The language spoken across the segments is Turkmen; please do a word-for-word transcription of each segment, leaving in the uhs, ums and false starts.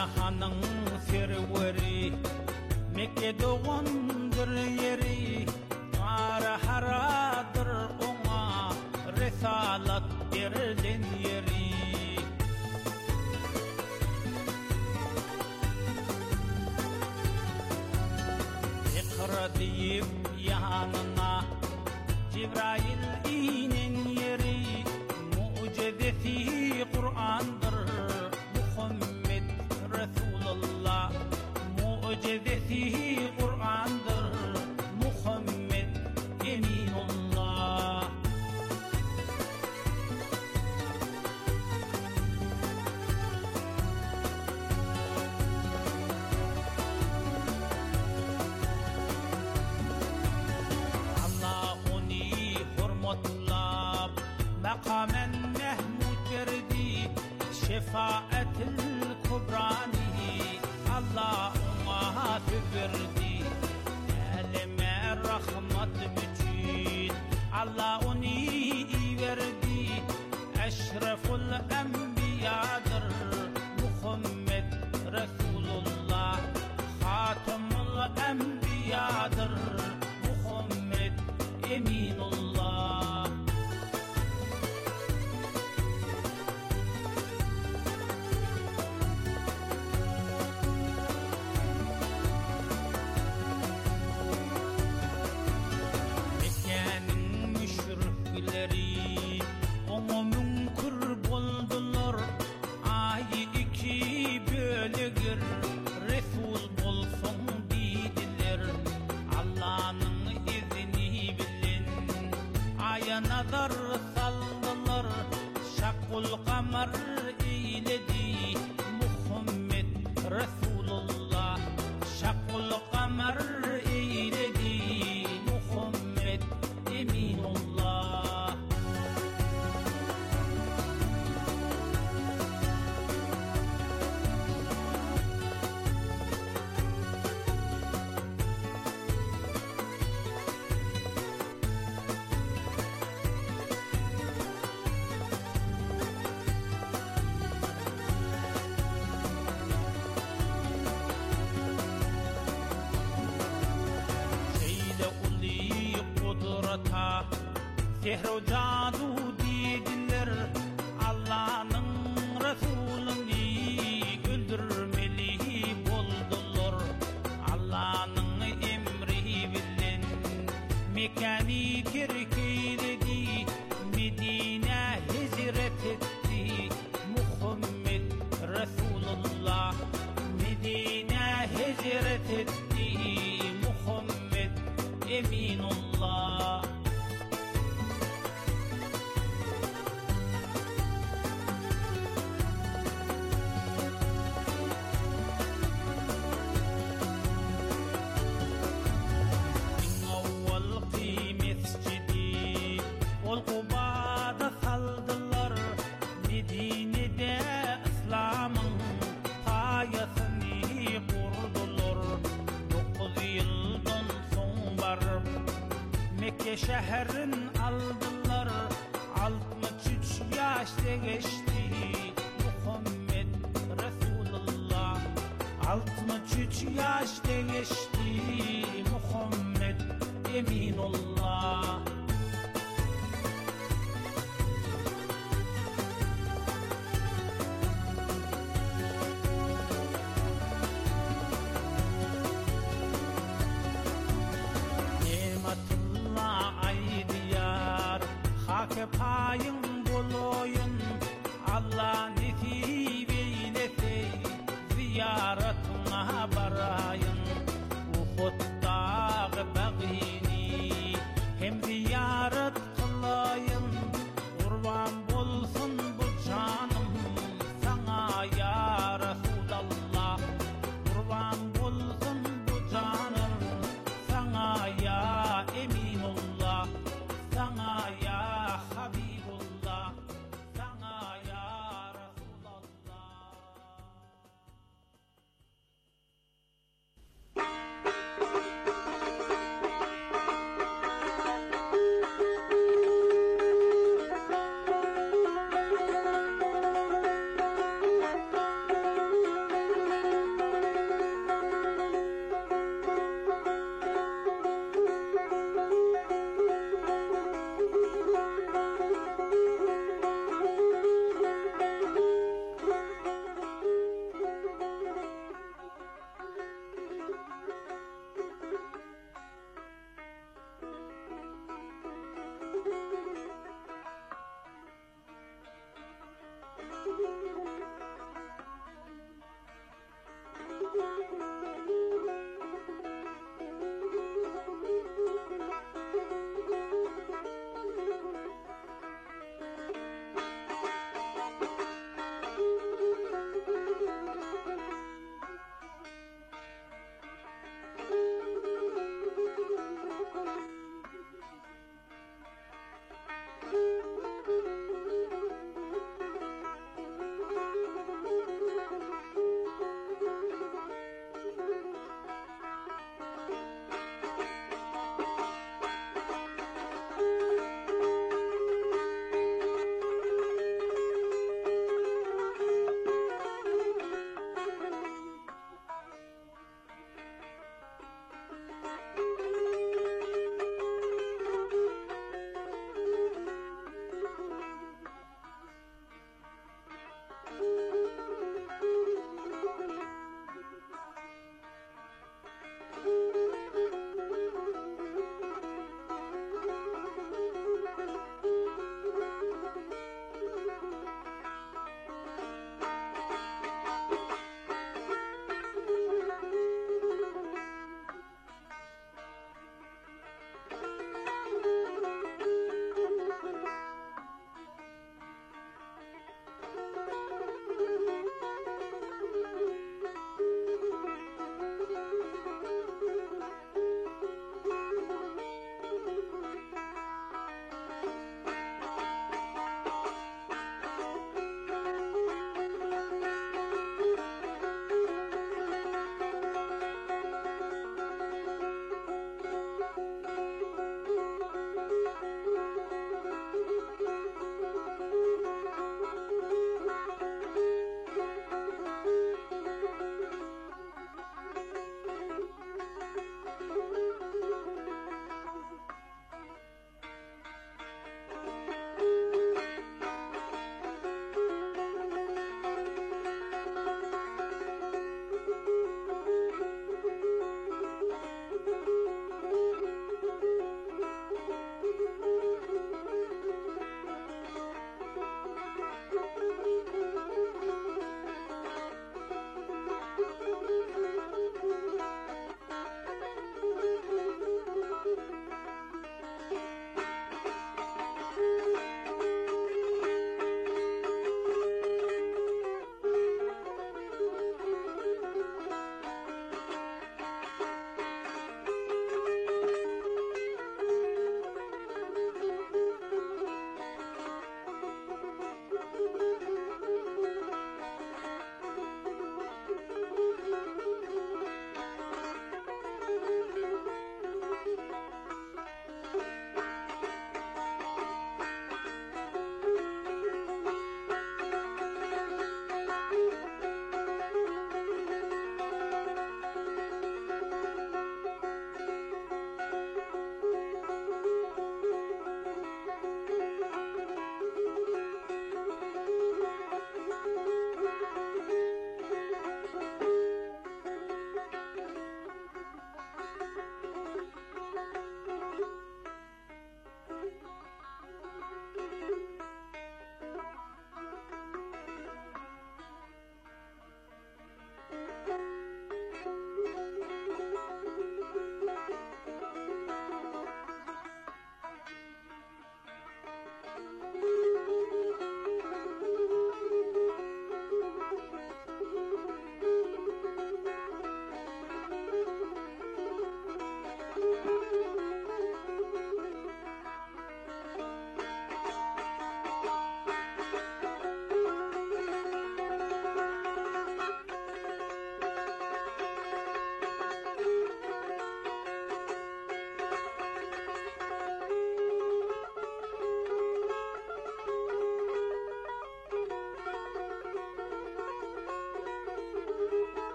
Cihanın serveri Mekke doğandır yeri Ara haradır ona Risalat verilen yeri İkra deyip yanına Cibrail inen yeri Mucizesi Kur'an'dır Muhammed Resulullah Mucizesi Kur'an'dır Muhammed Eminullah Allah onu hurmatlab Makamen Mehmud verdi Şefaatil Kubrani Allah ona verdi Elime rahmet bütün Allah onu verdi Eşreful Enbiyadır Muhammed Resulullah Hatemul Enbiyadır Muhammed Eminullah Ona münkur boldular Ayı iki bölügür Resul bolsun dediler Allah'ın izni bilin Aya nazar saldılar Şakkul kamar eyledi Muhammed Resulullah Şakkul kamar eyledi Muhammed Eminullah Kudrata Sehro cadu dediler Allah'ın Resulüni öldürmeli boldular Allah'ın emri bilen Mekani terk eyledi Medine hicret etti Muhammed Resulullah Medine hicret etti Muhammed Eminullah Awwal mescidi ol Kuba'da saldılar Medine'de İslam'ın payasını kurdular Dokuz yıldan son Mekke şehrin aldılar altmış üç yaşta geçti Muhammed Resulullah altmış üç yaşta geçti Muhammed Eminullah Ay diyar hake payın boloyun Allah nasip eylese ziyaretine barayın Uhud dağı bağini hem ziyaret kılayın Kurban bolsun bu canım sana ya Resulallah Kurban bolsun bu canım sana ya Eminullah sana ya Habibullah sana ya Resulallah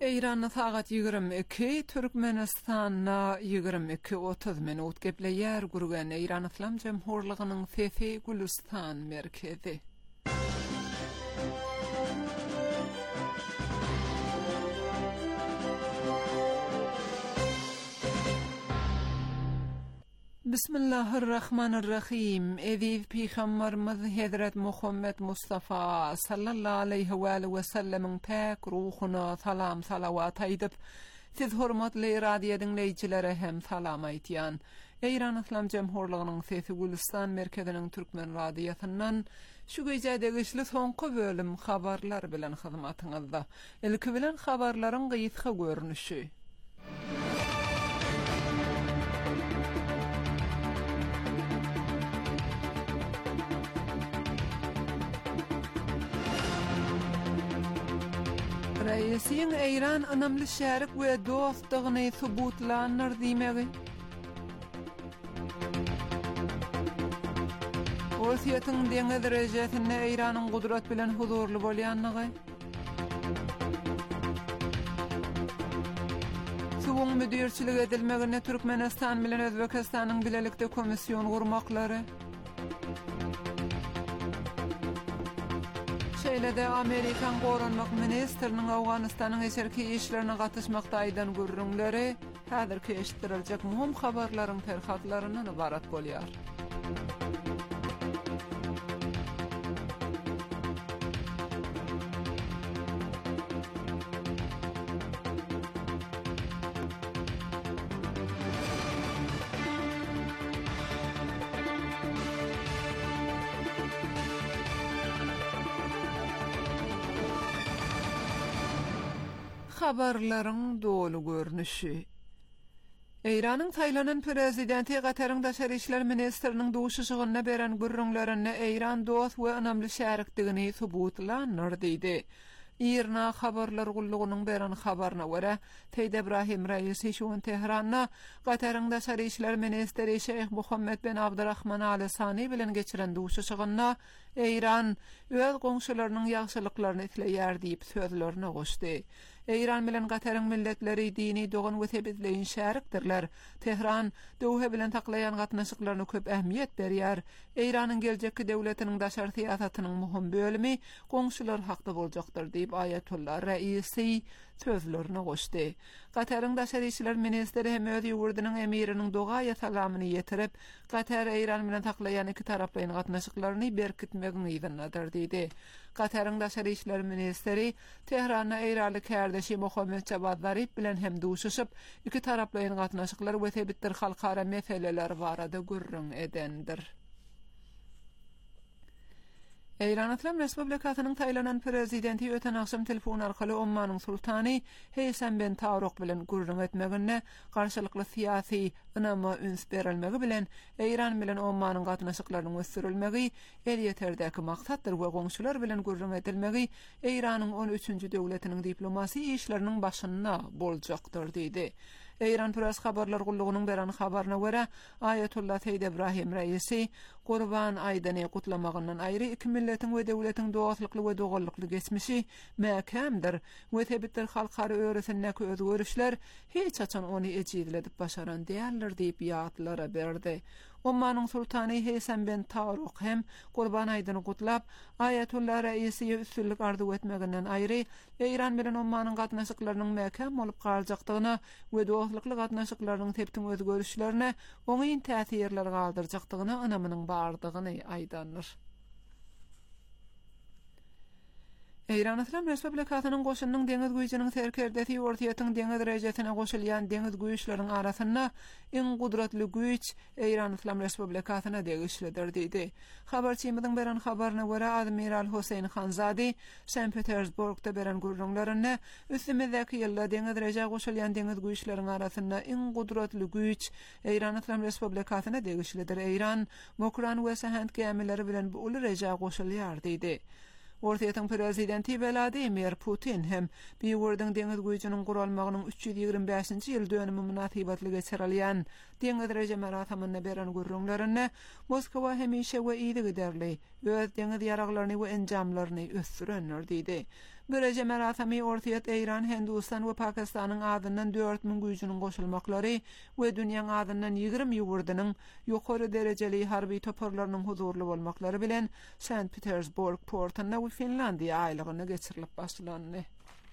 İran'da saat yigirmi iki, Türkmenistan'da yigirmi iki otuz minut gepleyer gurgan İran İslam Cemhurluğu'nun Fefi Gülistan merkezi. Bismillahirrahmanirrahim. Eziz Peygamberimiz Hazret Muhammed Mustafa sallallahu aleyhi ve aleyhi ve sellemin pak ruhuna salam salavat aydip, siz hurmatly radio dinleyijileri hem salam aýtýan. İran İslam Cemhurluğu'nun Fefi Gülistan merkezinin Türkmen radiosundan şu gecedeki soňky bölüm habarlar bilen hyzmatyňyzda. Ilki bilen habarlaryň gysga görnüşi. Reisiň İran önemli şärik we dostlygyny subutlandyr diýmegi. Russiýatyň deňiz derejesinde İranyň gudrat bilen huzurly bolýanlygy. Suwun müdirçilik edilmegine Türkmenistan bilen Özbekistanyň bilelikde komissiýon gurmaklary. Şeýlede Amerikan Goranmak ministriniň Awganystanyň eserki işlerine gatnaşmakda aýdan gürrüňleri häzirki eşitdirilejek muhim habarlaryň terhatlaryndan ibarat bolýar. Habarlaryň dolu görnüşi. İranyň taýlanan prezidenti Gataryň daşary işler ministriniň duşuşygyna beren gürrüňlerini İran dost we önemli şärikdigini subutlandyr diýdi. İrna habarlar gullugynyň beren habaryna görä, Teýde Ibrahim Raisi şu Tehranda Gataryň daşary işler ministri Şeyh Muhammed bin Abdurrahman Al Sani bilen geçiren duşuşygyna İran öz goňşularynyň ýagşylyklaryny isleýär diýip sözlerini goşdy. İran bilen Gataryň milletleri dini dogan we tebizleýin şärikdirler. Tehran döwhe bilen taklayan gatnaşyklaryna köp ähmiýet berýär. İranyň geljekki döwletiniň daşary siýasatynyň muhim bölümi goňşular hakda boljakdyr diýip Ayatullah Raisi sözlerini goşdy. Gataryň daşary işler ministri hem öz ýurdanyň emiriniň dogaýa salamyny ýetirip, Gatar İran bilen taklayan iki taraplaryň gatnaşyklaryny berkitmegini ýygynadyr diýdi. Gataryň daşary işler ministri Tehranda İranly kärdeşi Muhammed Javad Zarif bilen hem duşuşyp, iki taraplaryň gatnaşyklary we tebitdir halkara meseleler barada gürrüň edendir. İran İslam Respublikasynyň taýlanan prezidenti öten akşam telefon arkaly Ommanyň sultany Heysem bin Tarok bilen gürrüň etmegine garşylykly siýasy ynama üns berilmegi bilen İran bilen Ommanyň gatnaşyklarynyň ösürilmegi el ýeterdäki maksatdyr we goňşular bilen gürrüň edilmegi İranyň on üçünji döwletiniň diplomasi işleriniň başyna boljakdyr diýdi. İran Press habarlar gullugynyň beren habaryna görä, Ayatullah Teýde Ibrahim Raisi Gurban aýdyny gutlamagynyň aýry iki milletiň we döwletiň dostlykly we dogalykly geçmişi mäkämdir we tebitdir halkara öwresindäki özgörüşler hiç açan ony ejizledip başaran diýerler diýip ýatlara berdi. Ommanyň sultany Heysem bin Tarok hem Gurban aýdyny gutlap, Ayatullah Raisi üstünlik arzu etmeginden aýry İran bilen Ommanyň gatnaşyklarynyň mäkäm bolup galjakdygyna we dostlykly gatnaşyklarynyň teptiň özgörüşlerine oňyn täsirler galdyrjakdygyna anamynyň bardygyny aýdandyr. İran İslam Respublikasynyň goşunynyň deňiz güýjiniň serkerdesi ortaýatyň deňiz derejesine goşulýan deňiz güýçleriň arasynda iň gudratly güýç İran İslam Respublikasyna degişlidir diýdi. Habarçymyzyň beren habaryna görä Admiral Hosein Hanzadi Sankt Petersburgda beren gürrüňlerini üstümizdäki ýylda deňiz dereje goşulýan deňiz güýçleriň arasynda iň gudratly güýç İran İslam Respublikasyna degişlidir. İran Mokran we Sahand gemileri bilen bu uly reje goşulýar diýdi. Ortaýatyň prezidenti Vladimir Putin hem biýurdyň deňiz güýjiniň guralmagynyň üç ýüz ýigirmi beşinji ýyl dönümi munasabatly geçirilýän deňiz derejä maratamyna beren gurrunlaryny Moskwa hemişe we ýygy derli öz deňiz ýaraglaryny we enjamlaryny ösürenler diýdi. Böylece merasimi ortayat Eýran, Hindistan we Pakistanyň adyndan dört min güýjüniň goşulmaklary we dünýäň adyndan ýygrimi ýugurdynyň ýokary derejeli harby toparlarynyň huzurly bolmaklary bilen Saint Petersburg portyna we Finlandiýa aýlygyny geçirilip başlandy.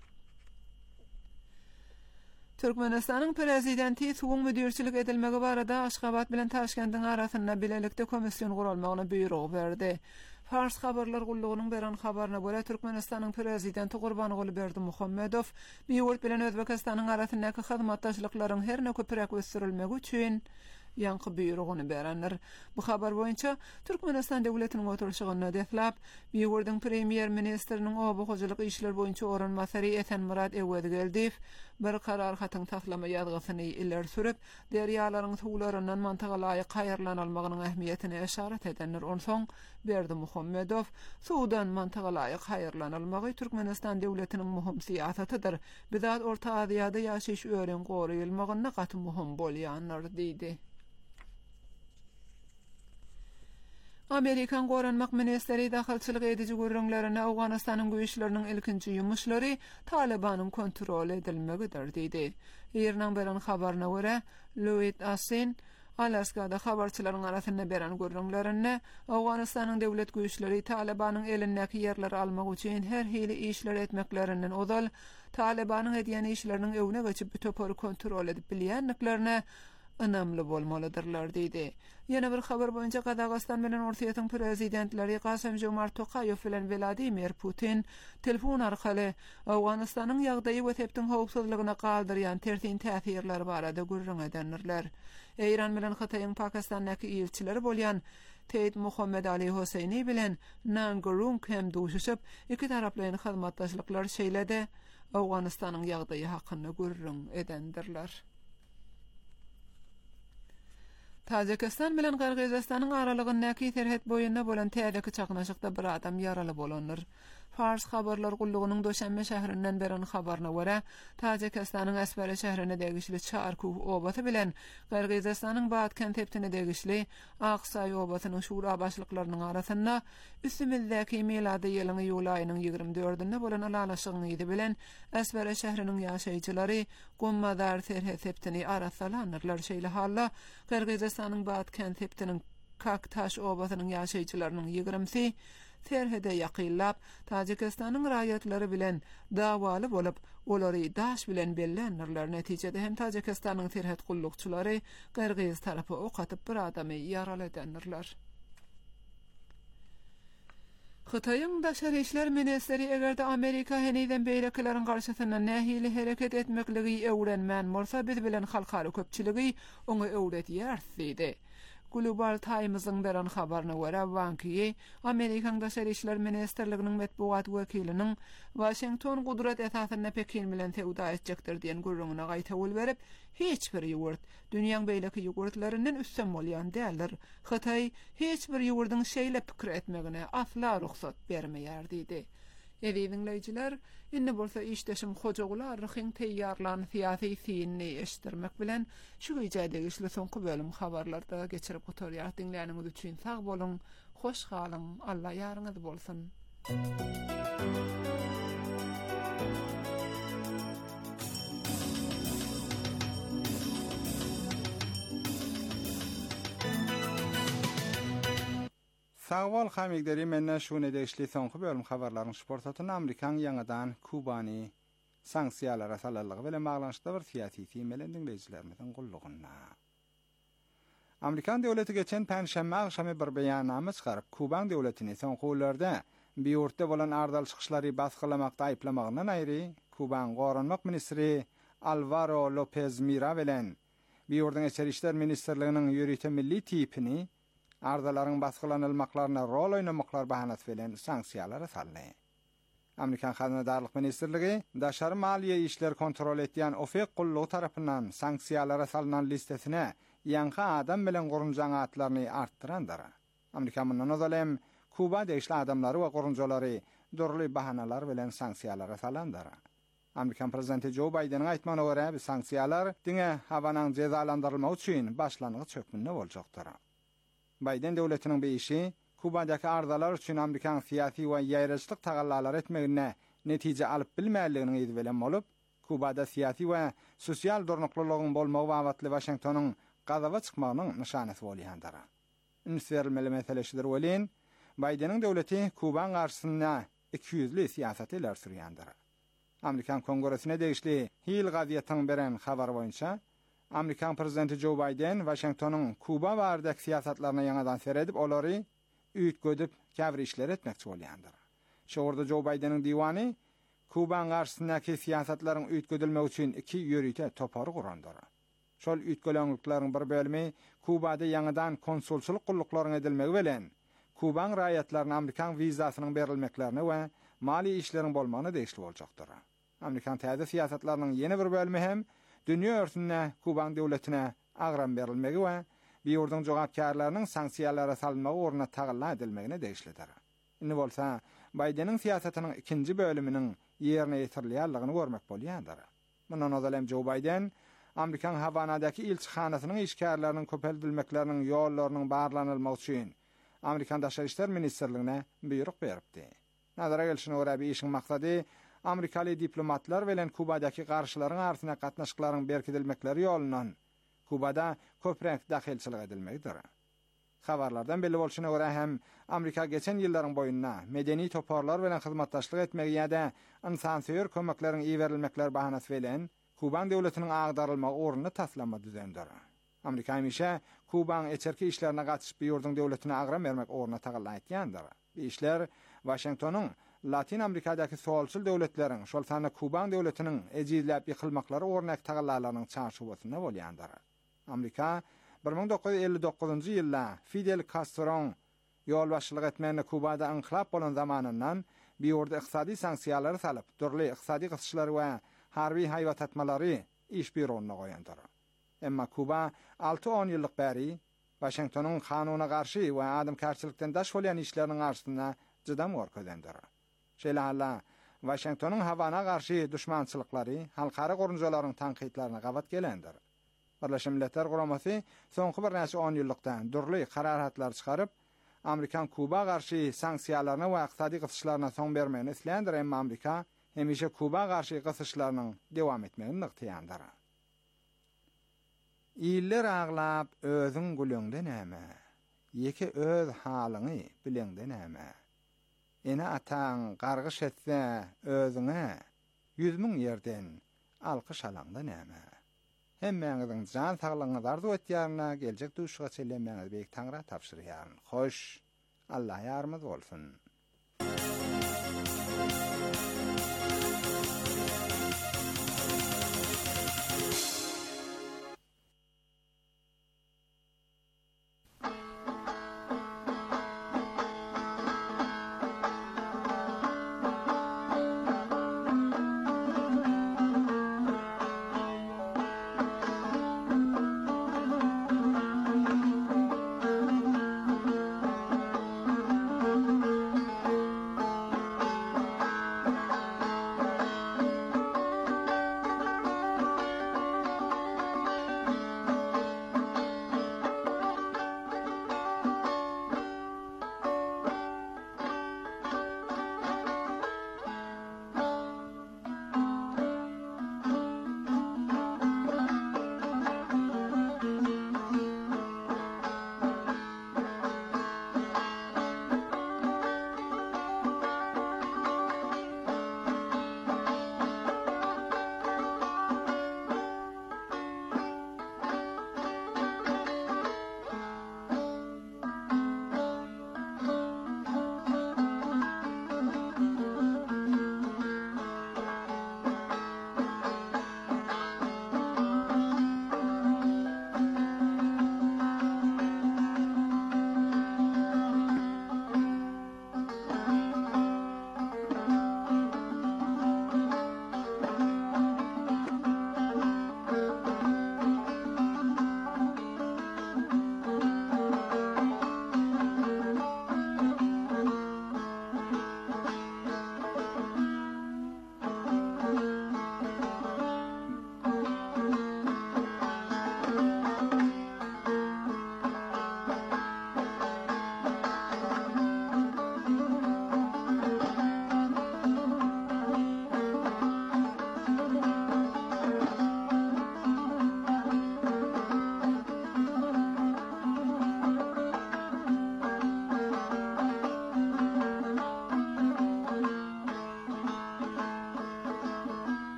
Türkmenistanyň prezidenti suwun müdirçilik edilmegi barada Aşgabat bilen Taşkentin arasynda bilelikde komissiýon gurulmagyna buyrug berdi. Fars habarlar gullugynyň beran habaryna görä Türkmenistanyň prezidenti Gurbanyguly Berdimuhammedow Biýurt bilen Özbekistanyň arasyndaky hyzmatdaşlyklaryň herne köpürek ösürilmegi üçin ýanky buýrugyny berenler. Bu habar boýunça Türkmenistan döwletiniň oturuşygyny deslap, Biýurdyň premier ministriniň obugyjylyk işler boýunça oranmasary Esen Murad Ewedgeldiw bir karar hatyň taslama ýazgysyny iler sürüp, derýalaryň suwlaryndan mantaga laýyk haýyrlanalmagynyň ähmiýetine işaret edenler. Onsoň Berdimuhammedow suwdan mantaga laýyk haýyrlanalmagy Türkmenistan döwletiniň muhim siýasatydyr. Bizat Orta Aziýada ýaşaýyş ören goraýylmagyna gaty muhim bolýanlar diýdi. Amerikan Goranmak Ministeri daxilçilik edici gurrunlaryna Awganistanyň güýçleriniň ilkinji ýumuşlary Talibanyň kontrol edilmegidir diýdi. Ýerden beren habaryna görä, Louis Asin Alaskada habarçylaryň arasynda beren gurrunlaryny Awganistanyň döwlet güýçleri Talibanyň elindäki ýerleri almak üçin her hili işler etmeklerinden odal Talibanyň edýän işleriniň öwüne geçip bu topary kontrol edip bilýänliklerini önemli bolmalydyrlar diýdi. Ýene bir habar boýunça Kazakystan bilen Ortaýatyň prezidentleri Kasym-Jomart Tokaýew bilen Vladimir Putin telefon arkaly Awganistanyň ýagdaýy we tepdiň howpsuzlygyna galdyrýan tertin täsirleri barada gurrun edenler. Eýran bilen Hataýyň Pakistandaky elçileri bolýan Teýit Muhammed Ali Hoseyni bilen Nangurung hem duşuşyp iki taraplyň hyzmatdaşlyklar şeýlede Awganistanyň ýagdaýy hakyny gurrun edendirler. Tajikistan bilen Kyrgyzstanyň aralygyndaky terhet boýunda bolan täzeki çaqnaşykda bir adam ýaraly bolanlar. Fars habarlar gullugynyň Doşanbe şäherinden beren habaryna görä, Tajikistanyň Asbara şäherine degişli Çarkuw obaty bilen Kyrgyzstanyň Batken tepdine degişli Aqsay obatynyň şura başlyklarynyň arasynda üstümizdäki milady ýylyň ýul aýynyň ýygrimi dördünde bolan alalaşygyny bilen Asbara şäheriniň ýaşaýjylary Gummadar terhet tepdini arasalanyrlar. Şeýle halla Kyrgyzstanyň Batken tepdiniň Kaktaş obatynyň ýaşaýjylarynyň ýygrimi terhede ýakyllap Tajikistanyň raýatlary bilen dawaly bolup, olary daş bilen bellenirler. Netijede hem Tajikistanyň terhet gullukçylary Kyrgyz tarapy ok atyp bir adamy ýaraly edenler. Hataýyň daşary işler ministeri egerde Amerika heniden beýlekilerin garşysynda nähili hereket etmekligi öwrenmän bolsa biz bilen halkary köpçiligi oňa öwretýär diýdi. Global Times'ın beren habaryna görä Wang Yi, Amerikan daşary işler ministerliginiň metbuat wekiliniň Washington gudrat esasyna Pekin bilen tewda etjekdir diýen gurrungyna gaýta bol berip, hiç bir ýurt dünýäň beýleki ýurtlarinden üstün bolýan däldir. Hataý hiç bir ýurdyň şeýle pikir etmegine asla ruhsat bermeýär diýdi. Evi dinleyijiler, indi bolsa işdeşim hojagular ryhyň teýýarlan syýasy syny eşitdirmek bilen şu ýerde işli soňky bölüm habarlarda geçirip oturýar. Dinleýäniňiz üçin sag bolun, hoş galyň, Allah ýaryňyz bolsun. Sağol hamigderi menne şunu deşli soňky bölüm habarlaryň sportatyny Amerikan ýangadan Kubany sanksiýalara salarlygy bilen baglanşykda bir syýasy meelen dinleýijilerimiziň gullugyna. Amerikan döwleti geçen pänşembe akşamy bir beýannama çykaryp, Kuban döwletini soňky Biýurtda bolan ardal çykyşlary basgylamakda aýplamakdan aýry, Kuban goranmak ministri Alvaro Lopez Mira bilen Biýurdyň Eçeri işler ministerliginiň ýürüýte milli tipini ardalaryň basgılanylmaklaryna rol oynamaklar bahanasy bilen sanksiýalara saldy. Amerikan Hazynadarlyk Ministerligi daşary maliýe işler kontrol etýän OPEC gullugy tarapyndan sanksiýalara salynan listesine ýanky adam bilen gurunjan atlaryny artdyrandyr. Amerikan mundan ozalem Kuba deşli adamlary we gurunjalary durly bahanalar bilen sanksiýalara salandyr. Amerikan prezidenti Joe Biden'in aýtmagyna görä, bu sanksiýalar diňe hawanyň jezalandyrylmagy üçin başlanygy çökmünde boljakdyr. Biden döwletiniň beýişi Kubadaky ardalar üçin Amerikan syýasy we ýaýraçlyk tagallar etmegine netije alyp bilmäligini edip bilen bolup, Kubada siyasi we sosial durnuklulugyň bolmagy wagtly Washingtonyň gazawa çykmagynyň nişanysy bolýandyr. Ünsverilmeli meseleşidir welin, Bidenin döwleti Kuban garşysyna iki yüzli siýasat eler sürýändir. Amerikan Kongresine degişli Hill gaziýetyň beren habar boýunça, Amerikan prezidenti Joe Biden Washingtonyň Kuba bardak siýasatlaryna ýanadan seredip, olary üýtgödüp käbir işler etmekçi bolýandyr. Şoňurda Joe Bideniň diwany Kuban garşysyndaki siýasatlaryň üýtgödülmegi üçin iki ýörüte topary gurandyr. Şol üýtgölenliklaryň bir bölümi Kubada ýangydan konsulçylyk gullyklaryň edilmegi bilen Kuban raýatlaryna Amerikan wizasynyň berilmeklerini we mali işleriň bolmagyny degişli boljakdyr. Amerikan täze siýasatlarynyň ýeni bir bölümi hem dünýä örtünde Kuban döwletine agram berilmegi we ýurdun jogapkarlarynyň sanksiýalara salynmagy orna tagylla edilmegine degişlidir. Indi bolsa Bidenin siýasatynyň ikinji bölüminiň ýerine ýetirilýändigini görmek bolýandyr. Mundan öňem Joe Biden Amerikan Havanadaky ilçihanasynyň işgärleriniň köpeldilmekleriniň ýollarynyň barlanylmagy üçin Amerikan Daşary işler ministrligine buyruk beripdi. Nazara gelişine görä bir işin maksady Amerikaly diplomatlar bilen Kubadaky garşylaryň arasynda gatnaşyklaryň berkidilmekleri ýolundan Kubada köprek dahilçilik edilmegidir. Habarlardan belli bolşuna görä hem Amerika geçen ýyllaryň boýunna medeni toparlar bilen hyzmatdaşlyk etmegi ýa-da insansyýer kömekleriň iýerilmekler bahanasy bilen Kuban döwletiniň agdarylmagy ornuny taslama düzendir. Amerika hemişe Kuban eçerki işlerine gatyşyp ýurdun döwletine agram bermek ornuny tagylla etýändir. Bu işler Washingtonyň Latin Amerikadaky solçul döwletleriň, şol sany Kuban döwletiniň ejizläp ýykylmaklary ornak tagyllalarynyň çarşubasyna bolýandyr. Amerika bir ming dokuz yüz elli dokuzunji ýylda Fidel Castro'ň ýol başçylyk etmegine Kubada inqilab bolan zamanyndan bir ýurda iqtisadi sanksiýalar salyp, turly iqtisadi gysyşlar we harbi haýwat atmalary iş birogyna goýandyr. Emma Kuba alty on ýyllyk bäri Washingtonyň kanuna garşy we adamkarçylykdan daş bolýan işleriniň arşyna jydam gorkadendir. Şeýle Washingtonyň Havana garşy düşmançylyklary halkara gorunjalaryň tanqidlaryna gabat gelendir. Birleşmiş Milletler Guramasy soňky bir näçe on ýyllykdan durly kararatlar çykaryp, Amerikan Kuba garşy sanksiýalaryna we iqtisadi gysyşlaryna soň bermegini isleýändir, emma Amerika hemişe Kuba garşy gysyşlarynyň dewam etmegini ykdyýandyr. İller aglap özüň gülüňde näme? Ýeke öz halyny bileňde näme? Ene ataň gargyş etse özüňe yüz miň ýerden alkyş alanda näme? Hemmeňiziň jan saglygyňyzy arzu etýärine geljek duşga çelenmäňiz beýik taňra tapşyrýar. Hoş, Allah ýarmyz bolsun.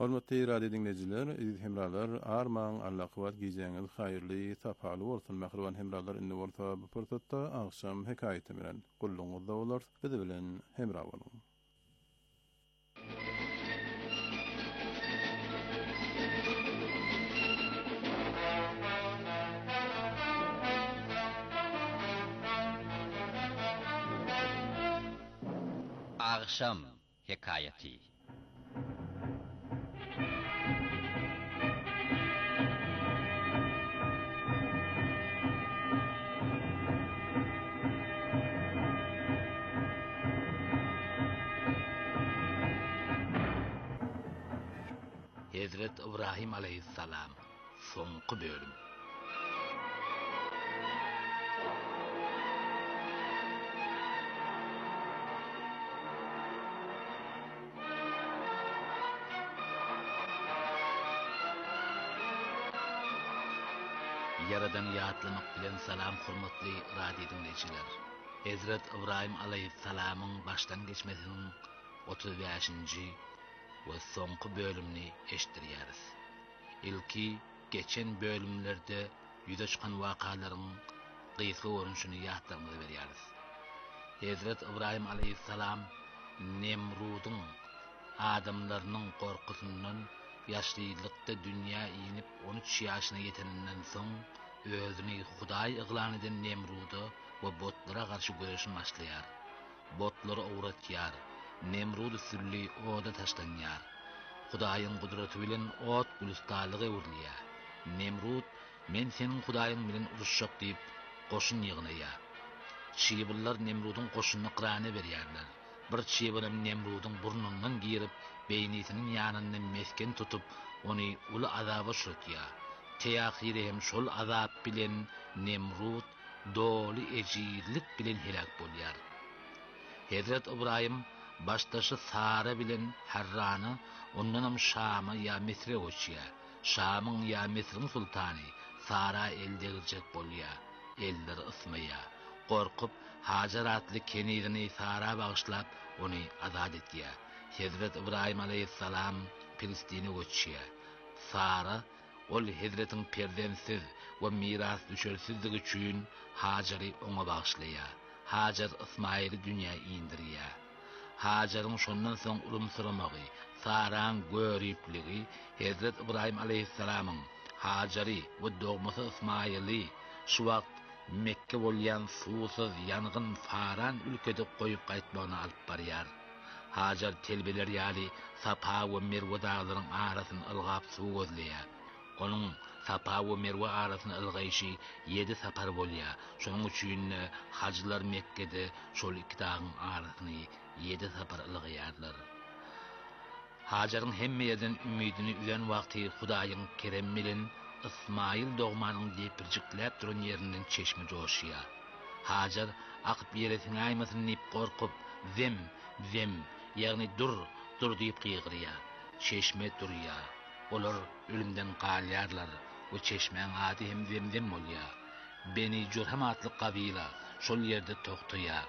Hormatly radio dinleyijiler, aziz hemralar, arman Allah kıwat giýjeňiz haýyrly, sapaly bolsun. Mähriban hemralar indi bolsa bu pursatda akşam hekaýety bilen gulluňyzda bolar. Biz bilen hemra bolun. Akşam hekayeti. Hazret İbrahim aleyhisselam soňky bölüm. Yaradan ýatlamak bilen salam hormatly radio dinleyijiler. Hazret İbrahim aleyhisselamyň başdan geçmesiniň otuz beşinji we soňky bölümini eşitdirýäris. Ilki geçen bölümlerde ýüze çykan wakalaryň gysga görünüşini ýatlarmyza berýäris. Hazret İbrahim aleyhisselam Nemrudyň adamlarynyň gorkusyndan ýaşlylykda dünýä ýenip on üç ýaşyna ýeteninden soň özüni Hudaý yglan eden Nemrudy we botlara garşy güreşi başlaýar. Botları owratýar. Nemrud sürli oda taşlanýar. Hudaýyň gudraty bilen ot gülistalygy urlýar. Nemrud men seniň Hudaýyň bilen uruşjak diýip goşun ýygnaýar. Çiýbullar Nemrudyň goşunyny qyrany berýärler. Bir çiýbulam Nemrudyň burnundan girip beýnisiniň ýanyndan mesken tutup ony uly azaba şurtýar. Teýahiri hem şol azap bilen Nemrud doly ejirlik bilen helak bolýar. Hazret İbrahim başdaşı Sara bilen Harrany ondanam Şama ýa Misre goçýar. Şamyň ýa Misriň sultany Sara elde girjek bolýar. Eller ysmaýar. Gorkup Hajar atly kenidini Sara bagyşlap ony azad etýär. Hazret İbrahim aleyhisselam Filistine goçýar. Sara ol Hazretiň perdensiz we miras düşersizligi üçin Hajary oňa bagyşlaýar. Hajar Ismaily dünýä indirýär. Hajaryň şondan soň ulumsyramagy, Saraň göripligi Hazret İbrahim aleyhisselamyň Hajary we dogmasy Ismaily şu wagt Mekke bolýan suwsuz ýangyn Faran ülkede goýup gaýtmagyna alyp barýar. Hajar telbeler ýaly Safa we Merwe daglarynyň arasyny ylgap suw gözleýär. Onun Safa we Merwe arasyny ylgaýşy yedi sapar bolýar. Şonuň üçin hajylar Mekkede şol iki dağın arasyny yedi sapar ylgaýarlar. Hajaryň hemme ýerden ümidini ülen wagty Hudaýyň kerem bilen İsmail dogmanyň depirjikläp duran ýerinden çeşme joşýar. Hajar akyp ýeresine aýmasyn diýip gorkup zem zem ýagny dur dur diýip gygyrýar. Çeşme durýar. Olar ölümden galýarlar. O çeşmeň ady hem zem zem bolýar. Beni Jurham atly kabila şol ýerde toktaýar.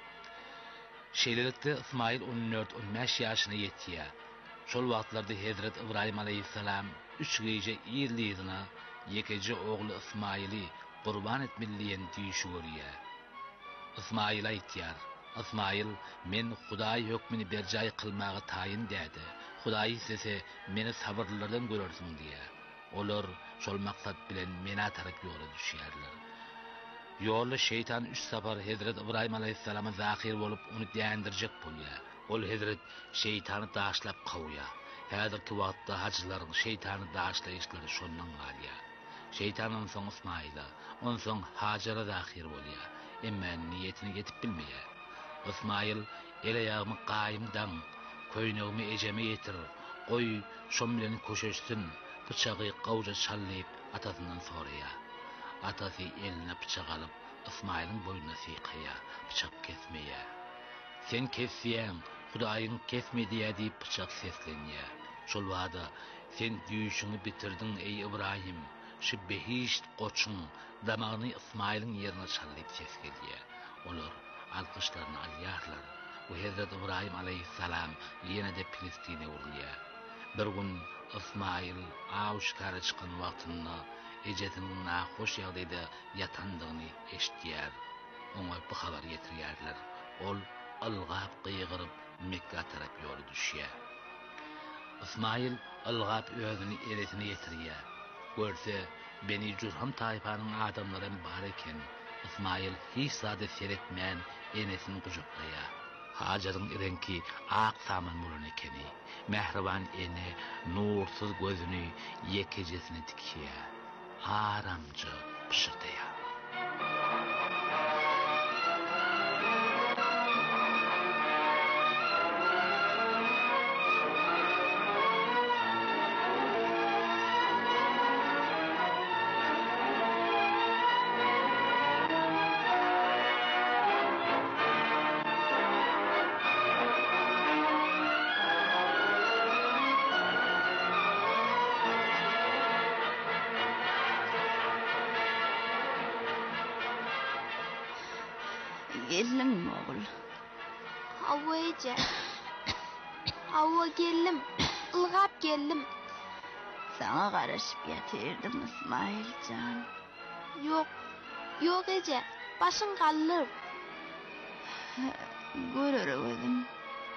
Şeýlelikde İsmail on dört on beş ýaşyna ýetýär. Şol wagtlarda Hazret İbrahim aleyhisselam üç gece ýerliğine yekeji oğlu İsmail'i qurban etmeliyen diýişi görýär. İsmail aýtýar: "İsmail, men Hudaý hökmüni berjaý kılmagy taýin dädi. Hudaý sese meni sabırlardan görersiň" diýär. Olar şol maksat bilen mena tarap ýola düşýärler. Ýolda şeytan üç sapar Hazret İbrahim aleyhisselama zahir bolup onu däýendirjek bolýar. Ol Hazret şeytany daşlap gowýar. Häzirki wagtda hajylaryň şeytany daşlaýyşlary şondan galýar. Şeytanyň soň İsmaila, on soň Hajara zahir bolýar. Emma niýetini getip bilmeýär. İsmail ele ýagmy gaýymdan, köýnegimi ejeme ýetir, goý şom bilen köşeşsin, bıçagy gowja çallyp atasyndan soraýar. Atasy eline bıçak alyp İsmail'in boynuna syýkaýar, bıçak kesmeýär. "Sen kesýän, Hudaýyň kesmediýär" diýip bıçak seslenýär. Şol wagtda "Sen düýüşiňi bitirdiň ey İbrahim, şu behişt goçuň" damagyny İsmail'in ýerine çallyp ses gelýär. Olar alkışlaryny alýarlar. Bu Hazret İbrahim aleyhisselam ýene-de Filistine urulýar. Bir gün İsmail aşkara çıkan wagtynda ejetiniň nahoş ýagdaýda ýatandygyny eşitýär. Oňa bu habar getirýärler. Ol ılgap gıýgyryp Mekka tarap ýoly düşýär. İsmail ılgap özüni eresine ýetirýär. Görse Beni Jurham taýpanyň adamlaryň bar eken, İsmail hiç zady seretmän enesini gujaklaýar. Hajaryň erenki ak saman bolan ekeni, mehriban ene nursyz gözüni yekejesine dikýär. Aramjy pişirdiýär. Geldim oğul. Havayca. Hava geldim. Ilgap geldim. Sana karışıp getirdim İsmailcan. Yok. Yok ece. Başın kalır. Görür özüm.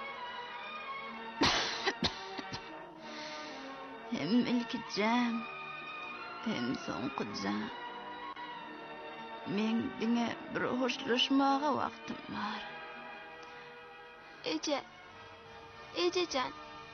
Hem milkicem, hem soňkyjam. Men diňe bir hoşlaşmaga wagtym bar. Ece. Ececan.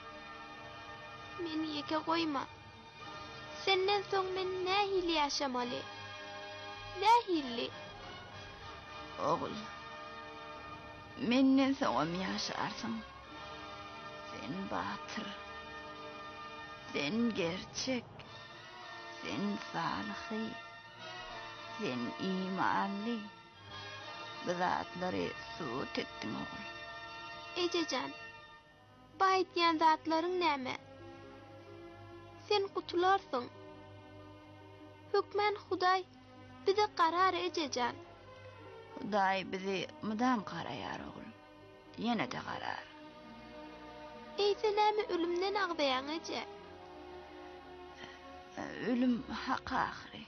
Meni yeke koyma. Senden soň men nähili ýaşamaly? Nähili? Oğul. Menden soňam ýaşarsyň. Sen batyr. Sen gerçek. Sen salyhy. Sen imanly. Bu zatlary suwt etdiň oğul. Ececan. Baýtýan zatlaryň näme? Sen gutularsın. Hükmen Hudaý bize karar Ececan. Hudaý bizi mudam garaýar oğul. Ýene de garar. Eýse näme ölümden agdaýan Ece? Ölüm hak ahiri.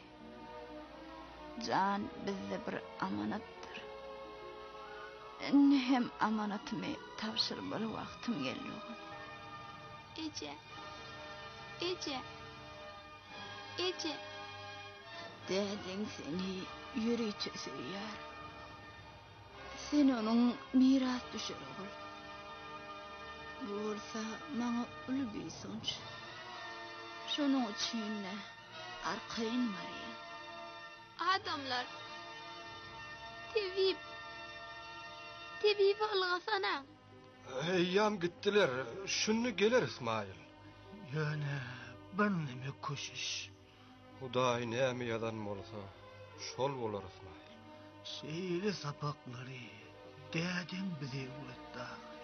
Can bizde bir amanatdır. Hem amanatımı tavşırmalı vaktim geldi oğul. Ece. Ece. Ece. Dädin seni ýüreçe söýýär. Sen onuň miras düşer oğul. Bolsa maňa uly bir soňç. Şonuň üçin arkaýyn Maryam. Adamlar. Tebip. Tebipi ılgasana. Eýýam gitdiler. Şunu geler İsmail. Ýöne bir nime köşüş. Hudaý näme ýadan bolsa, şol bolar İsmail. Şeýle sapaklary dädin bize öwretdi.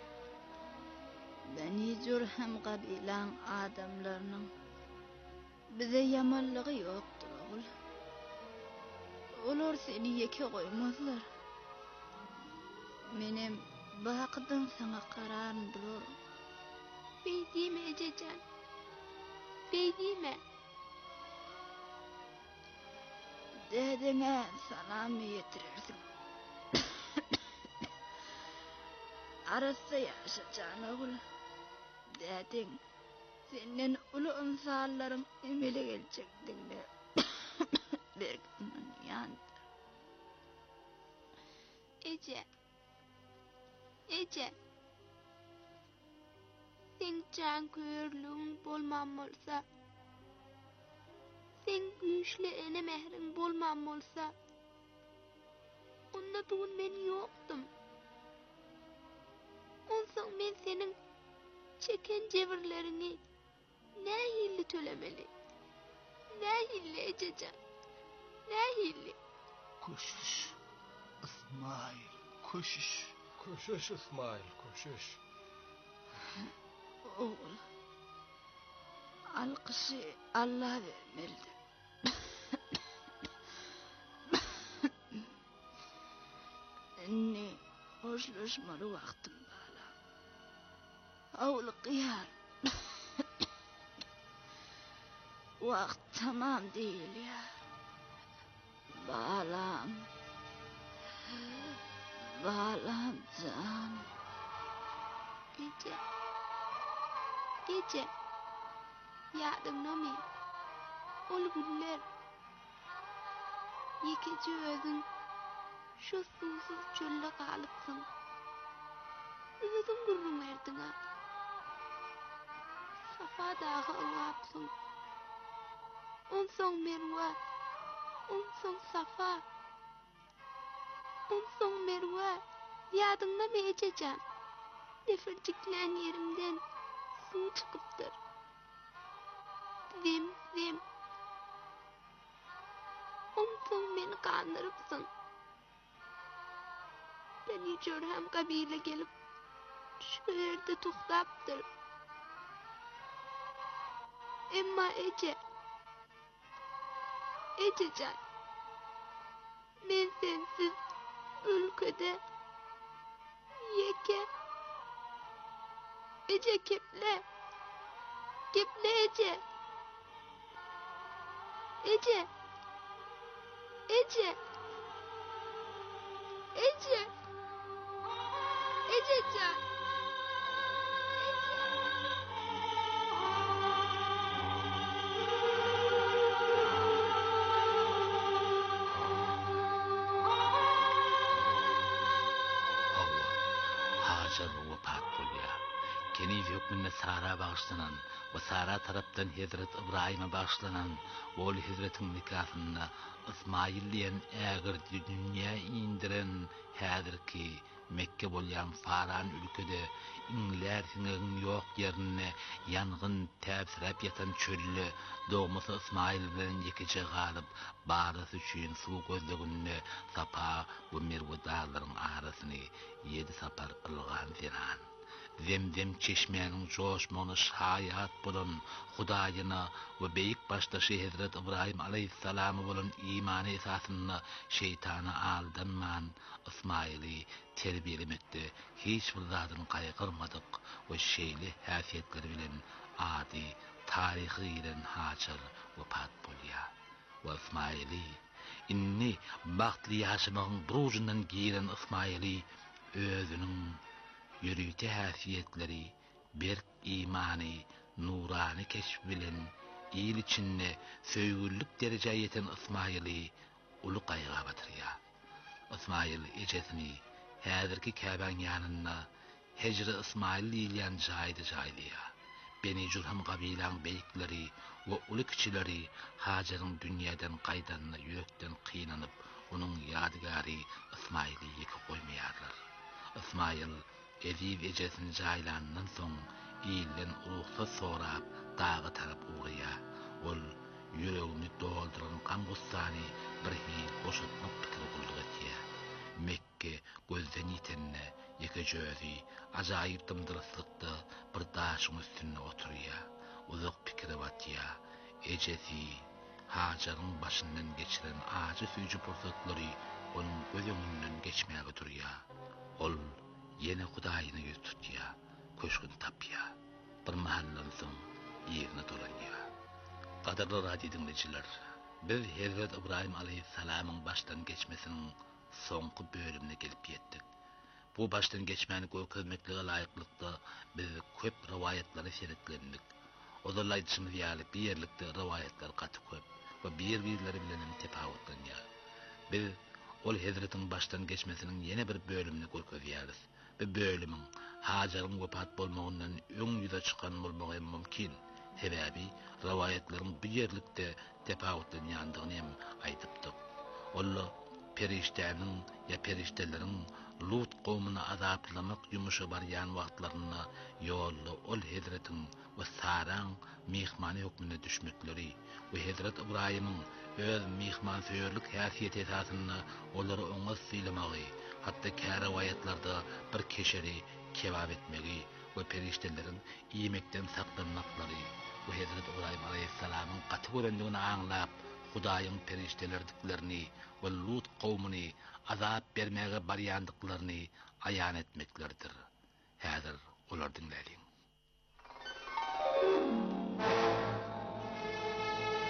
Beni Jurham gabilaň adamlarynyň bize yamanlygy ýokdur oğul. Olar seni yeke koymazlar. Menem bakydın sana kararın durur. Beydime Ececan. Beydime. Dedene salam yetirersin. Arası yaşacan oğul. Dedin senden ulu insanların emeli gelecekdiğine bir günün yandı. Ece. Ece. Sen can körlüğün bolman bolsa, sen güýçli ene mehrin bolman bolsa, onda tuğun men ýokdum. Onsoň men senin çeken jebirlerini nähili tölemeli? Nähili Ececan? Nähili? Köşüş. İsmail, köşüş. Köşüş İsmail, köşüş. Oğul. Alqışı Allah vermelidir. Inni hoşlaşmalı vaktim bala. Oğul qiyar. Vakt tamam değil ya. Balam. Balam can. Gece. Gece. Yadımda mı? Ol güller. Yekeci özün. Şu susuz çölle kalıpsın. Üzüdün gurrun erdin ha. Safa dağı ıngapsın. On son Merve. On son Safa. On son Merve. Yadında mı Ececan? Nefirciklen yerimden su çıkıptır. Zim zim. On son beni kandırıpsın. Beni Jörhem kabile gelip şu yerde tuhtaptır. Emma Ece. Ececan. Ben sensiz ülkede yeke. Ece keple. Keple Ece. Ece. Ece. Ece. Ececan. Hacer vefat bolýar. Keniz hükmünde Sara bağışlanan ve Sara taraftan Hazret İbrahim'e bağışlanan ol Hazret'in nikahında İsmail diyen ägir dünya indiren häzirki Mekke bolýan Faran ülkede inler hiňegiň ýok ýerine ýangyn täsirap ýatan çölle doğmasy İsmail bilen ýekece galyp barasy üçin suw gözleginde Sapa we Merwe dağlaryň arasyny ýedi sapar ılgan ziran. Zemzem çeşmeğinin coşmany şayat bolan Hudaýyna we beýik başdaşy Hazret İbrahim aleyhissalam bolan iman esasyna şeytana aldanman İsmaili terbiyelemekde hiç bir zadyny gaýgyrmadyk we şeýle häsiýetleri bilen ady taryhy bilen Hacer wefat bolýar. We İsmaili inni bagtly ýaşamagyň burujundan giren İsmaili özüniň yürüyte häsiýetleri, berk imany, nurany keşf bilen iyil içinde söýgürlük derejä ýeten İsmaili uly gaýga batyrýar. İsmail ejesini häzirki Käbäň ýanyna Hejri İsmail diýilen jaýda jaýlýar. Beni Jurham gabilaň beýikleri we uly kiçileri Hajaryň dünýäden gaýdanyna ýörekden kynanyp, onuň ýadygary İsmaili ýeke goýmaýarlar. İsmail Eziz ejesini jaýlandan soň iýlen uruksa sorap dağa tarap uğraya. Ol yüregini dolduran kan gussany bir hil boşatmak pikiri buldyk etýär. Mekke gözden ýitenne ýeke jözi ajaýyp dymdyrysykda bir daşyň üstünde oturýar. Uzak pikiri batýar. Ejesi Hajaryň başyndan geçiren ajy süýjü pursatlary onuň göz öňünden geçmäge durýar. Ol yine Hudaýyny ýüz tutýar, köşkün tapýar. Bir mahallan soň ýerine dolanýar. Gadarly radio dinleyijiler, biz Hazret İbrahim aleyhissalamyň başdan geçmesiniň soňky bölümine gelip ýetdik. Bu başdan geçmäni gökülmeklige laýyklykda biz köp riwayatlary seretlendik. Odalar içimiz ýaly bir ýerlikde riwayatlar gaty köp we bir-birleri bilen tepawutlanýar. Biz ol Hazretiň başdan geçmesiniň ýene bir bölümini görkezýäris. Bu bölümiň Hajaryň wefat bolmagyndan öň ýüze çykan bolmagy mümkin. Sebäbi riwayatlaryň bir ýerlikde tepawutlanýandygyny hem aýdypdyk. Olla periştäniň ýa perişteleriň Lut gowmuny azaplamak ýumuşy barýan wagtlaryna ýolly ol Hazretiň we Saraň mihmany hukmyna düşmekleri we Hazret İbrahim'iň öz mihman söýerlik häsiýeti esasyna olary oňa syýlamagy, hatda käre riwayatlarda bir keşeri kebab etmegi we perişteleriň ýemekden saklanmaklary we Hazret İbrahim aleyhissalamyň gaty görendigini aňlap Hudaýyň periştelerdiklerini we Lut gowmuny azap bermäge barýandyklaryny aýan etmeklerdir. Häzir olar dinläýin.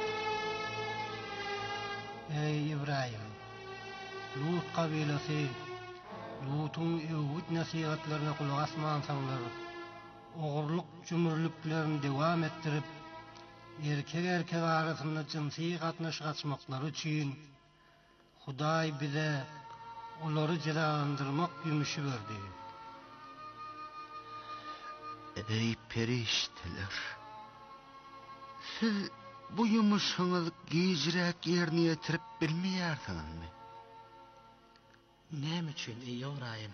Ey İbrahim, Lut kabilesi, Lut'un öwüt nasihatlarına kulak asmansaňlar, ogurluk cümürlüklerini devam ettirip, erkek erkek arasında cinsi gatnaş gaçmaklary üçin Hudaý bize olary jalalandyrmak gümüşi berdi. Ey perişteler, siz bu yumuşuňyzy gijirek ýerine ýetirip bilmeýärsiňizmi? Näme üçin ey İbrahim?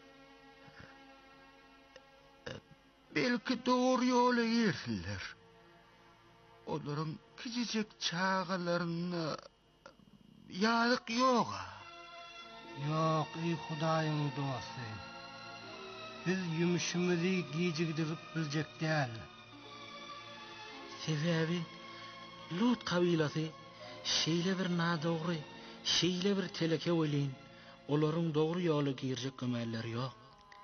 Belki doğru ýola girsinler. Olaryň kijijek çağalaryna ýalyk ýok. Yok ey Hudaýyň dosty. Biz yumuşumuzy gijigdirip biljek däl. Sebebi Lut kabilesi şeýle bir nadogry, şeýle bir teleke welin, olaryň dogry ýola girjek gömelleri ýok.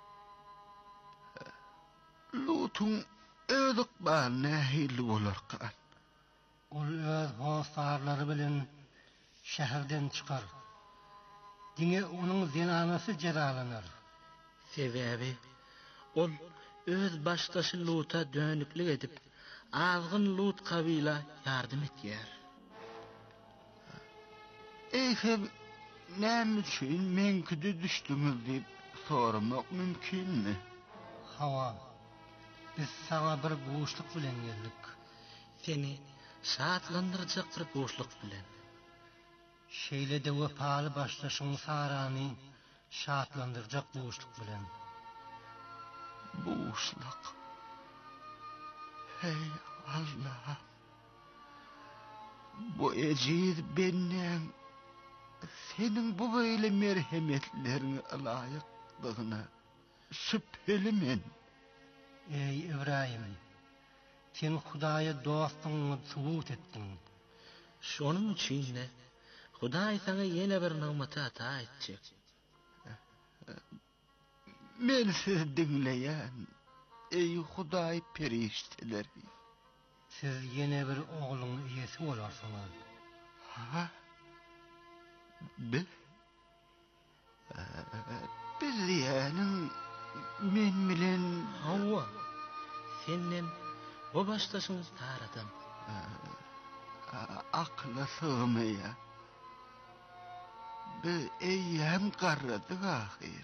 Lut'un ödük bağ nähili bolarkan. Ol öz hostarlary bilen şäherden çykar. Diňe onuň zinanasy jaralanır. Sebebi ol öz başdaşy Lut'a dönüklik edip, azgyn Lut kabila ýardym etýär. Eýsem näme üçin menkide düşdüňiz diýip soramak mümkinmi? Hawa, biz sana bir boşluk bilen geldik. Seni şatlandyrjak bir boşluk bilen. Şeýle de wepaly başdaşyň Sarany şatlandyrjak boşluk bilen. Boşluk. Hey Allah. Bu eciz benden senin bu böyle merhametlerine layıklığına şüphelimen. Ey İbrahim, sen Hudaýa dostuňy subut etdiň. Şonuň üçin de Hudaý sana ýene bir nigmety ata etjek. Men siz dinleýän ey Hudaý perişteleri. Siz ýene bir ogluň ýesi bolarsyňyz. Ha? Biz? Biz ýanym men bilen Hawa, senden bu başdaşyň Saradan akla sığmaya. Biz eýem garradyk ahir.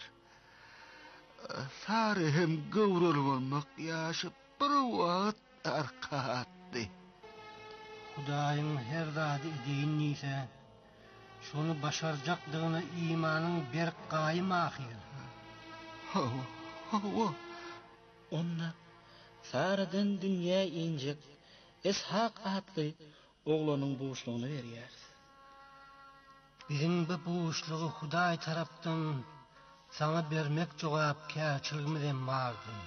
Sary hem gowral bolmak ýaşy bir wagt arkatdy. Hudaýyň her zady ediň nise, şonu başarjakdygyna imanyň bir gaýym ahir. Hawa, hawa. Onna Saradan dünýä injek Ishaq adly oglanyň boşlugyny berýär. Bizim bu boşluğu Hudaý tarapdan sana bermek jogapkärçiligimden bardy.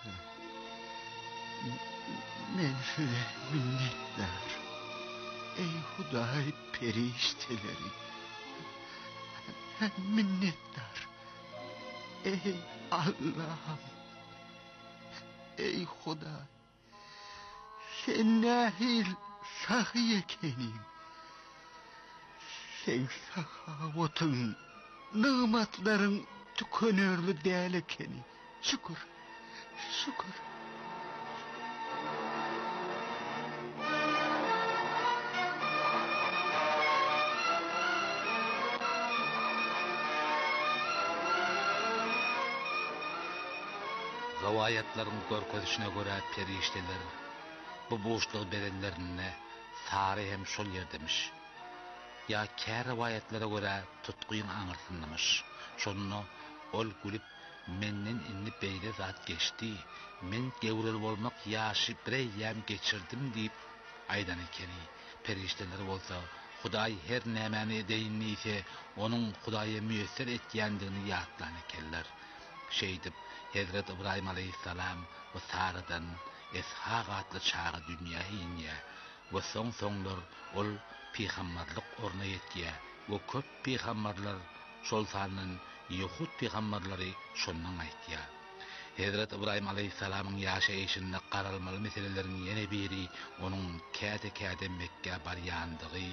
Men size minnetdar. Ey Hudaý perişteleri. Minnetdar. Ey Allah'ım. Ey Hudaý. Sen nähil sahy ekenim. Sen sahawatyň, nigmatlaryň tükenerli däl ekeni. Şükür. Şükür. Rivayetlerin görkezişine göre perişteler bu boşluğu berenlerine Sary hem şol ýerdemiş. Ya kär rivayetlere göre tutkuýun aňyrsyndymış. Şonu ol gülüp menden inni beýle zat geçdi. Men gewrel bolmak ýaşy birem geçirdim diýip aýdan ekeni. Perişteler bolsa Hudaý her nämäni edeýinse onuň Hudaýa müýesser etýändigini ýatlan ekenler. Şeýdip Hazrat İbrahim aleyhissalam ve Sara'dan Ishaq adlı çağı dünyaya inye ve son sonlar ol peygamberlik orna yetye ve köp peygamberler şol sanın Yahud peygamberleri şondan aýtýar. Hazrat İbrahim aleyhissalamyň ýaşaýyşynda garalmaly meselelerin ýene biri onuň käde-käde Mekke barýandygy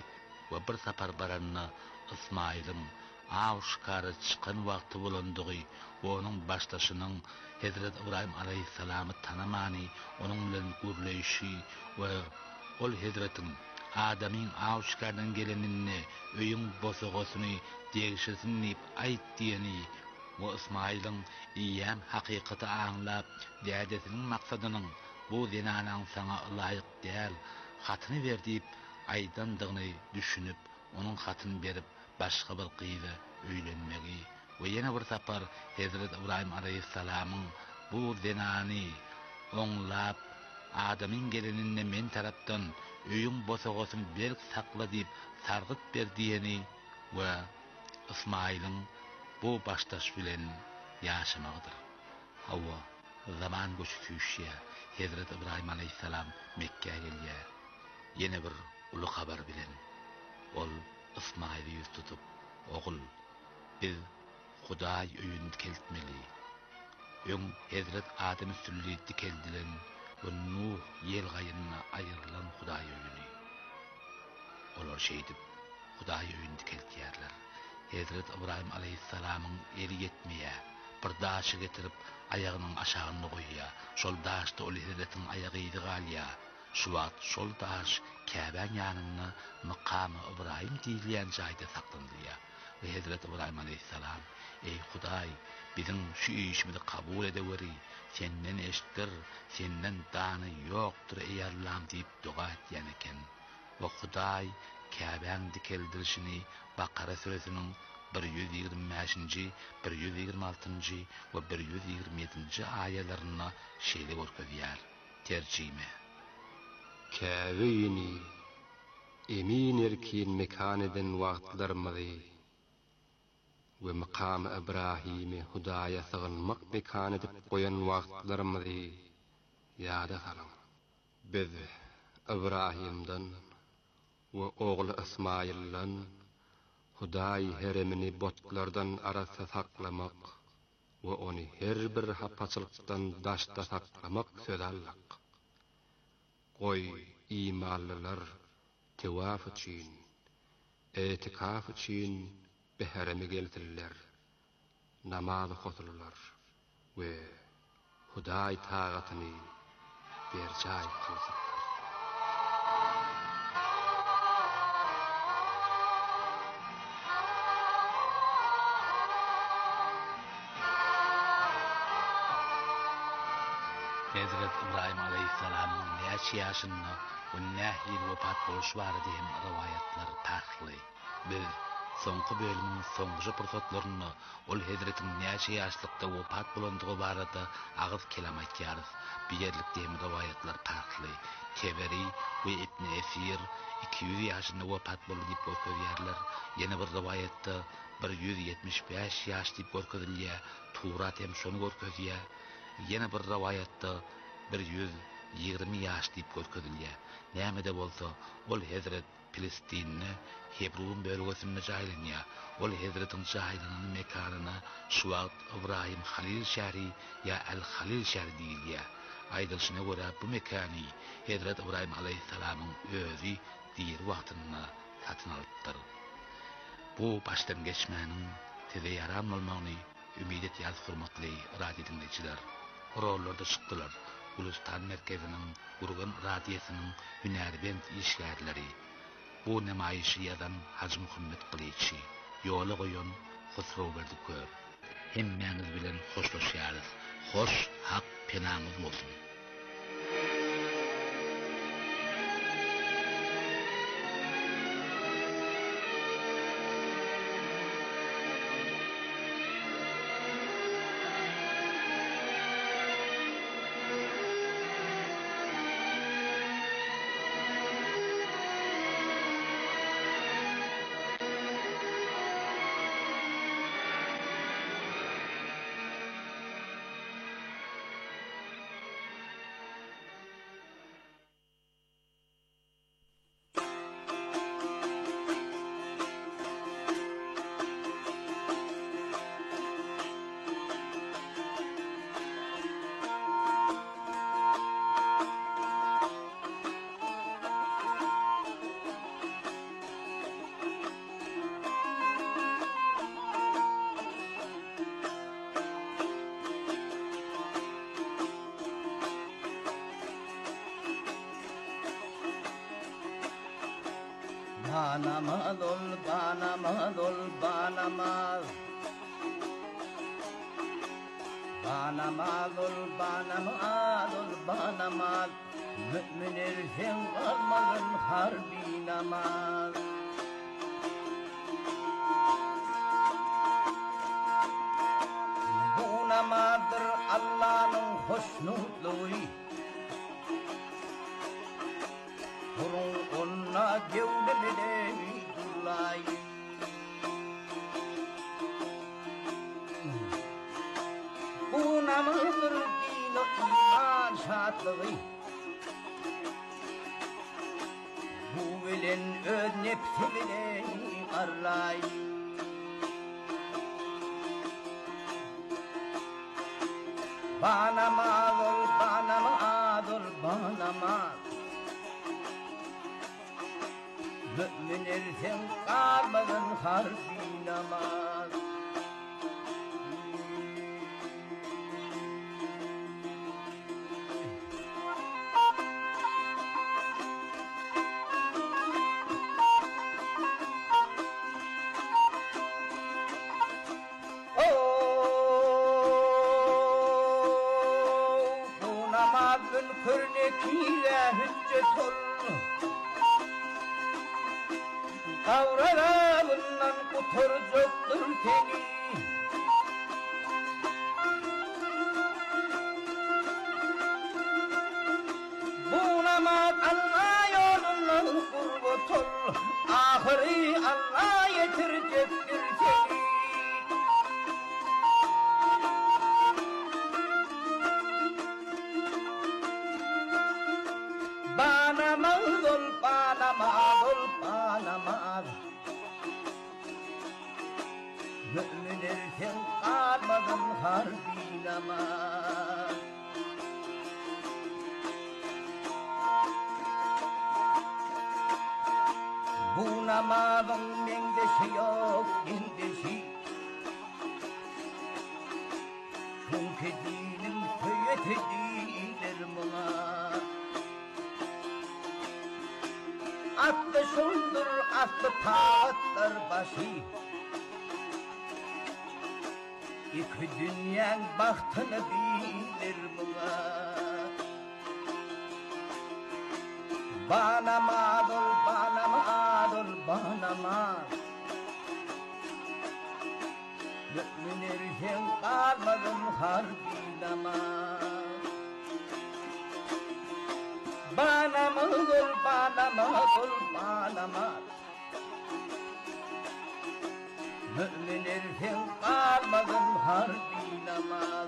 we bir sapar baranna İsmail'in aşkara çıkan wagty bolandygy, onuň başdaşynyň Hazrat İbrahim aleyhissalamı tanamany, onuň bilen gürleýişi we ol Hazratyň Adamyň aşkardan gelenini, öýüň bosogosyny degişesini aýtdyny we İsmail'in iýem hakykaty aňlap, dädesiniň maksadynyň bu zinanyň saňa laýyk däl, hatyny berdiip aýdandygyny düşünüp, onuň hatyny berip başga bir gyzy öýlenmegi we ýene bir sapar Hazrat İbrahim aleyhissalamyň bu zinany oňlap, Adamyň gelenini men tarapdan öýüň bosogosyny berk sakla diýip sargyp berdiýeni we İsmail'in bu başdaş bilen ýaşamagydyr. Hawa zaman göçüşýä, Hazrat İbrahim aleyhissalam Mekke'ye gelýär. Ýene bir uly habar bilen ol İsmail'i ýüz tutup, "Ogul, biz Hudaý öýüni keltmeli. Öň Hazrat Adam sülliýeti keldilen we Nuh ýel gaýynyna aýrylan Hudaý öýüni." Olar şeýdip Hudaý öýüni keltýärler. Hazrat İbrahim aleyhissalamyň eri ýetmeýär. Bir daşy getirip aýagynyň aşagyna goýýar. Şol daşda ol Hazratyň aýagyny galýar. Şu wagt şol daş Käbäň ýanyna Maqamy İbrahim diýilýän jaýda saklanýar. We Hazrat İbrahim aleyhissalam, "Ey Hudaý, biziň şu işimizi kabul edeweri, senden eşitdir, senden dany ýokdur ey Allah'ım" diýip dua etýän eken. We Hudaý Käbäň dikeldirişini Bakara suresiniň bir ýüz ýigirme beşinji, bir ýüz ýigirme altynji we bir ýüz ýigirme ýedinji aýalaryna şeýle görkezýär. Terjime: Käbeyni emin erkin mekan eden wagtlarymyzy we Maqamy İbrahim'i Hudaýa sığınmak mekan edip goýan wagtlarymyzy ýada salyň. Biz İbrahim'den we ogly İsmail'den Hudaý heremini botlardan arasa saklamak we ony her bir hapaçylykdan daşda saklamak söz aldyk. Goy imanlılar tewaf üçin, etikaf üçin behereme geltirler, namaz okurlar we Hudaý taýgatyny berjaý kılsınlar. Hazrat İbrahim aleyhissalamyň näçe ýaşynda we näçe ýyl wepat boluş bary diýen rivayetler taýly. Biz soňky bölümiň soňky pursatlaryny ol Hazratyň näçe ýaşlykda wepat bolandygy barada agyz kelam aýtýarys. Bu ýerlik diýen rivayetler taýly. Teberi we Ibn Esir iki ýüz ýaşynda wepat boldy diýip görkezýärler. Ýene bir rivayetde bir ýüz ýetmiş beş ýaş diýip görkezilýär. Turat hem şonu görkezýär. Ýene bir rivayetde bir ýüz ýigirme ýaş diýip görkezilýär. Näme-de bolsa, ol Hazrat Filistinni Hebron bölgesinde jaýlanýar. Ol Hazratyň jaýlanyny mekanyna şu wagt İbrahim Halil şähri ýa El-Halil şähri diýilýär. Aýdylyşyna görä bu mekany Hazrat İbrahim aleyhissalamyň özü diýer wagtyna satyn alypdyr. Bu başdan geçmäniň size ýaram bolmagyny ümid etýär hormatly radio dinleýijiler. Orollarda çykdylar. Gulistan merkeziniň Gurgan radiosynyň hünärbend işgärleri. Bu nemaýişi ýazan Hacı Muhammed Qiliçi, ýola goýan Husraw Berdükör. Hemmäňiz bilen hoşlaşýarys. Hoş, hak, penaňyz bolsun. Banamaz ol, banamaz ol, banamaz. Banamaz ol, banamaz ol, banamaz. Mümin erken kalmadın harbi namaz. Bu namazdır Allah'ın hoşnutluğu. Kurun onna gevdeleri durlayı. Bu namazdır din-i iman şartlığı. Bu bilen öz nefsi bilen arlayı. Banamaz ol, banamaz ol, banamaz. Mümin erken kalmadın harbi namaz. Körnekiyle hüccet ol. Kavralarından kurtaracaktır seni. Bu namaz Allah yolundan kurbat ol. Ahiri Allah yetirecektir seni. Banamaz ol, banamaz ol, banamaz. Mümin erken kalmadın harbi namaz. Bu namazın mendeşi yok, mendeşi. Çünkü dinim söyletediler bana. Attı şundur, attı tağıtlar başı. İki dünyanın bahtını bilir buna. Banamaz ol, banamaz ol, banamaz. Mümin erken kalmadın harbi namaz. Banamaz ol, banamaz ol, banamaz. Mümin erken kalmadın harbi namaz.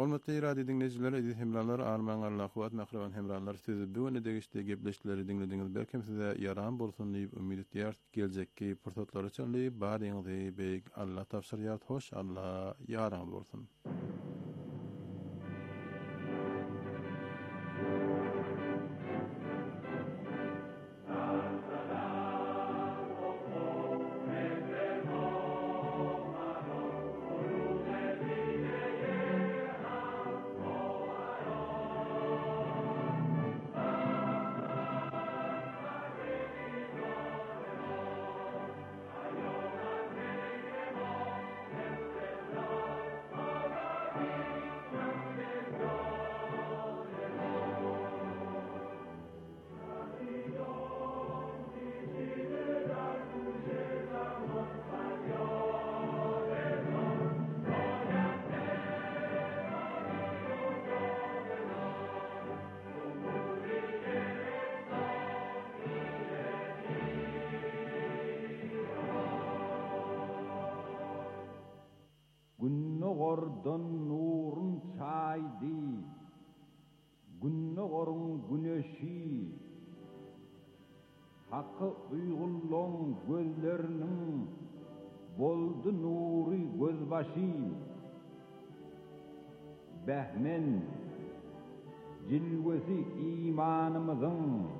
Hormatly radio dinleyijiler, edit hemralar, arman Allah'uat makravan hemralar sizi bu öne degişde gepleştileri dinlediğiniz belki size yaran bolsun diýip ümid edýär. Geljekki pursatlar üçin baryňyzy beýik Allah tapşyrýar. Hoş Allah yaran bolsun. Günnogordan nurun çaydi, günnogorun güneşi, hakkı uygulluğun gözlerinin boldu nuri gözbaşı, behmen cilvesi imanımızın